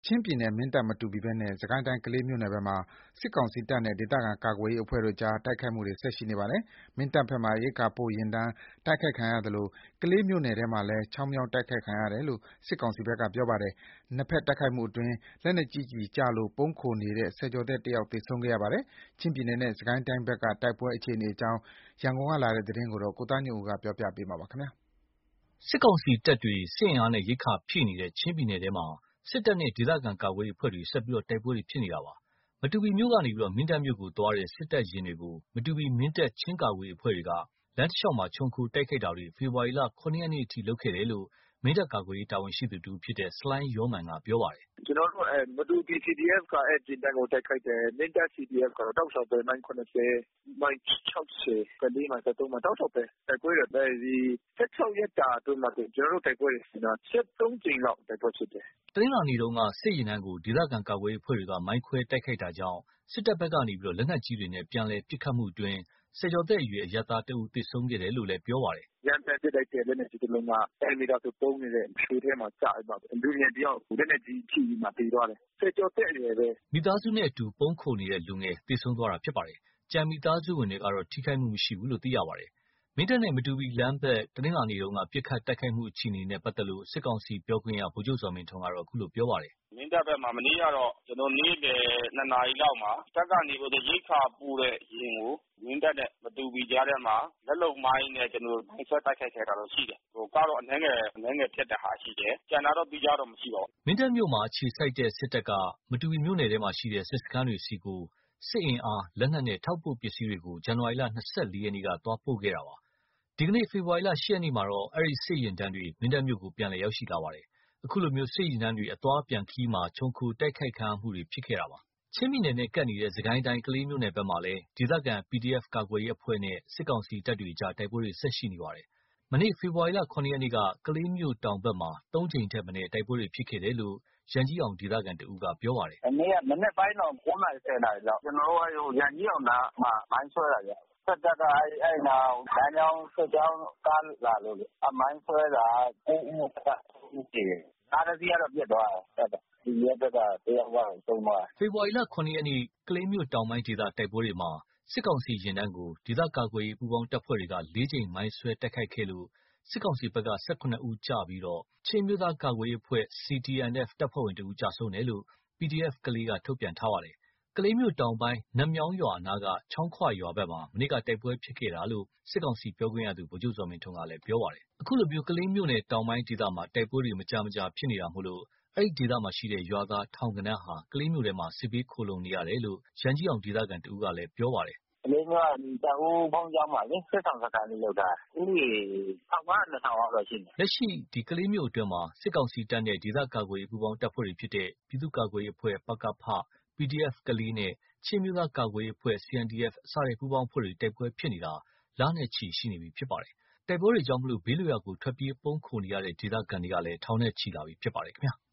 ချင်းပြည်နယ်မင်းတပ်မတူပီဘက်နဲ့စစ်ကိုင်းတိုင်းကလေးမြို့နယ်ဘက်မှာစစ်ကောင်စီတပ်နဲ့ဒေသခံကာကွယ်ရေးအဖွဲ့တို့ကြားတိုက်ခိုက်မှုတွေဆက်ရှိနေပါတယ်။မင်းတပ်ဘက်မှာရိက္ခာပို့ယာဉ်တန်းတိုက်ခိုက်ခံရသလိုကလေးမြို့နယ်ထဲမှာလည်းချောင်းမြောင်းတိုက်ခိုက်ခံရတယ်လို့စစ်ကောင်စီဘက်ကပြောပါတယ်။နှစ်ဘက်တိုက်ခိုက်မှုအတွင်းလက်နက်ကြီးကျလို့ပုန်းခိုနေတဲ့ဆယ်ကျော်သက်တယောက်သေဆုံးခဲ့ရပါတယ်။ချင်းပြည်နယ်နဲ့စစ်ကိုင်းတိုင်းဘက်ကတိုက်ပွဲအခြေအနေအကြောင်းရန်ကုန်ကလာတဲ့သတင်းကိုကိုသားညွန့်ဦးကပြောပြပါမယ်။စစ်ကောင်စီတပ်တွေစစ်အင်အားနဲ့ရိက္ခာဖြည့်နေတဲ့ချင်းပြည်နယ်ထဲမှာစစ်တပ်နဲ့ဒေသခံကာကွယ်ရေးအဖွဲ့တွေဆက်ပြီးတိုက်ပွဲတွေဖြစ်နေတာပါ။မတူပီမြို့ကနေမင်းတပ်မြို့ကိုသွားတဲ့စစ်တပ်ယာဉ်တွေကိုမတူပီမင်းတပ်ချင်းကာကွယ်ရေးအဖွဲ့တွေကလမ်းတစ်လျှောက်မှာခြုံခိုတိုက်ခိုက်တာတွေဖေဖော်ဝါရီလ 9 ရက်နေ့အထိလုပ်ခဲ့တယ်လို့မင်းတပ်ကာကွယ်ရေးတာဝန်ရှိသူတဦးဖြစ်တဲ့ဆလိုင်းယောမာန်ကပြောပါတယ်။ကျွန်တော်တို့မတူပီ CDF ကယာဉ်တန်းကိုတိုက်ခိုက်တယ်။မင်းတပ် CDF ကတော့တောက်လျှောက်ပဲမိုင် 70မိုင် 60ကလေးမိုင် 73မိုင်တောက်လျှောက်ပဲတိုက်ပွဲတွေဒီ16ရက်တာအတွင်းမှာကျွန်တော်တို့တိုက်ပွဲတွေ73ကြိမ်လောက်တိုက်ပွဲဖြစ်တယ်။တနင်္လာနေ့တုန်းကစစ်ယာဉ်တန်းကိုဒေသခံကာကွယ်ရေးအဖွဲ့တွေကမိုင်းခွဲတိုက်ခိုက်တာကြောင့်စစ်တပ်ဘက်ကနေလက်နက်ကြီးတွေနဲ့ပြန်လည်ပစ်ခတ်မှုအတွင်းဆယ်ကျော်သက်အရွယ်အရပ်သားတဦးသေဆုံးခဲ့တယ်လို့လည်းပြောပါတယ်။ရန်တမ်းပစ်လိုက်တဲ့လက်နက်ကြီးတစ်လုံးက10မီတာဆိုပုံးနေတဲ့ရွှေထဲမှာကျသွားတယ်။လူငယ်တယောက်လက်နက်ကြီးထိပြီးမှသေသွားတယ်။ဆယ်ကျော်သက်အရွယ်ပဲမိသားစုနဲ့အတူပုန်းခိုနေတဲ့လူငယ်သေဆုံးသွားတာဖြစ်ပါတယ်။ကြံမိသားစုဝင်တွေကတော့ထိခိုက်မှုမရှိဘူးလို့သိရပါတယ်။မင်းတပ်နဲ့မတူပီလမ်းဘက်တနင်္လာနေ့တုန်းကပစ်ခတ်တိုက်ခိုက်မှုအခြေအနေနဲ့ပတ်သက်လို့စစ်ကောင်စီပြောခွင့်ရဗိုလ်ချုပ်ဇော်မင်းထွန်းကတော့အခုလိုပြောပါတယ်။မင်းတပ်ဘက်မှာမနေ့ကတော့ကျွန်တော်နေ့လယ်2နာရီလောက်မှာတပ်ကနေရိက္ခာပို့တဲ့ယာဉ်ကိုမင်းတပ်နဲ့မတူပီကြားထဲမှာလက်လုံမိုင်းနဲ့ကျွန်တော်မိုင်းဆွဲတိုက်ခိုက်ခဲ့တာတော့ရှိတယ်။ကားတော့အနှဲငယ်ဖြစ်တဲ့ဟာရှိတယ်။ကျန်တာတော့ပြီးကြတော့မရှိပါဘူး။မင်းတပ်မြို့မှာအခြေစိုက်တဲ့စစ်တပ်ကမတူပီမြို့နယ်ထဲမှာရှိတဲ့စစ်စခန်းတွေစီကိုစစ်အင်အားလက်နက်နဲ့ထောက်ပို့ပစ္စည်းတွေကိုဇန်နဝါရီလ 24 ရက်နေ့ကသွားပို့ခဲ့တာပါ။ဒီကနေ့ဖေဖော်ဝါရီလ 8 ရက်နေ့မှာတော့အဲဒီစစ်ယာဉ်တန်းတွေမင်းတပ်မြို့ကိုပြန်လည်ရောက်ရှိလာပါတယ်။အခုလိုစစ်ယာဉ်တန်းတွေအသွားအပြန်ခရီးမှာခြုံခိုတိုက်ခိုက်ခံရမှုတွေဖြစ်ခဲ့တာပါ။ချင်းပြည်နယ်နဲ့ကပ်နေတဲ့စစ်ကိုင်းတိုင်းကလေးမြို့နယ်ဘက်မှာလည်းဒေသခံ PDF ကာကွယ်ရေးအဖွဲ့နဲ့စစ်ကောင်စီတပ်တွေကြားတိုက်ပွဲတွေဆက်ရှိနေပါတယ်။မနေ့ဖေဖော်ဝါရီလ 9 ရက်နေ့ကကလေးမြို့တောင်ဘက်မှာ3ကြိမ်ထက်မနည်းတိုက်ပွဲတွေဖြစ်ခဲ့တယ်လို့ရန်ကြီးအောင်ဒေသခံတဦးကပြောပါတယ်။မနေ့ကမနေ့ပိုင်းတော့9နာရီ10နာရီလောက်ကျွန်တော်တို့ရန်ကြီးအောင်နားမှာမိုင်းဆွဲတာကြ။ဆက်တက်ကအဲ့နာလမ်းကြောင်းဆက်ကြောင်းကားလာလို့မိုင်းဆွဲတာ9ဦးကကြည့်တယ်။အားတစီကတော့ပြတ်သွားတယ်ဒီရက်ဘက်ကတယောက်ကတော့သုံးသွားဖေဖော်ဝါရီလ 9 ရက်နေ့ကလေးမြို့တောင်ပိုင်းဒေသတိုက်ပွဲတွေမှာစစ်ကောင်စီရင်တန်းကိုဒေသကာကွယ်ရေးပူးပေါင်းတပ်ဖွဲ့တွေက4ကြိမ်မိုင်းဆွဲတိုက်ခိုက်ခဲ့လို့စစ်ကောင်စီဘက်က18ဦးကျပြီးချင်းမျိုးသားကာကွယ်ရေးအဖွဲ့ CTNF တပ်ဖွဲ့ဝင်တဦးကျဆုံးတယ်လို့ PDF ကလေးကထုတ်ပြန်ထားပါတယ်။ကလေးမြို့တောင်ပိုင်းနတ်မြောင်းရွာအနားကချောင်းခွရွာဘက်မှာမနေ့ကတိုက်ပွဲဖြစ်ခဲ့တာလို့စစ်ကောင်စီပြောခွင့်ရသူဗိုလ်ချုပ်ဇော်မင်းထွန်းကလည်းပြောပါတယ်။အခုလိုကလေးမြို့နယ်တောင်ပိုင်းဒေသမှာတိုက်ပွဲတွေမကြာဖြစ်နေတာမို့အဲဒီဒေသမှာရှိတဲ့ရွာသားထောင်ဂဏန်းဟာကလေးမြို့ထဲမှာစစ်ဘေးခိုလှုံနေရတယ်လို့ရန်ကြီးအောင်ဒေသခံတဦးကလည်းပြောပါတယ်။ကလေးမြို့ကတောင်ဦးပေါင်းကျောင်းမှာလေစစ်ဆောင်စခန်းလေးလောက်တာဦးရေ1500 2000လောက်တော့ရှိတယ်။လက်ရှိကလေးမြို့အတွင်းမှာစစ်ကောင်စီတပ်နဲ့ဒေသကာကွယ်ရေးပူးပေါင်းတပ်ဖွဲ့တွေဖြစ်တဲ့ပြည်သူ့ကာကွယ်ရေးအဖွဲ့ပကဖ PDF ကလေးနဲ့ချင်းမျိုးသားကာကွယ်ရေးအဖွဲ့ CNDF စတဲ့ပူးပေါင်းအဖွဲ့တွေတိုက်ပွဲဖြစ်နေတာလနဲ့ချီရှိနေပြီဖြစ်ပါတယ်။တိုက်ပွဲတွေကြောင့်ဘေးလွတ်ရာကိုထွက်ပြေးပုန်းခိုနေရတဲ့ဒေသခံတွေကလည်းထောင်နဲ့ချီလာပြီဖြစ်ပါတယ်ခင်ဗျာ။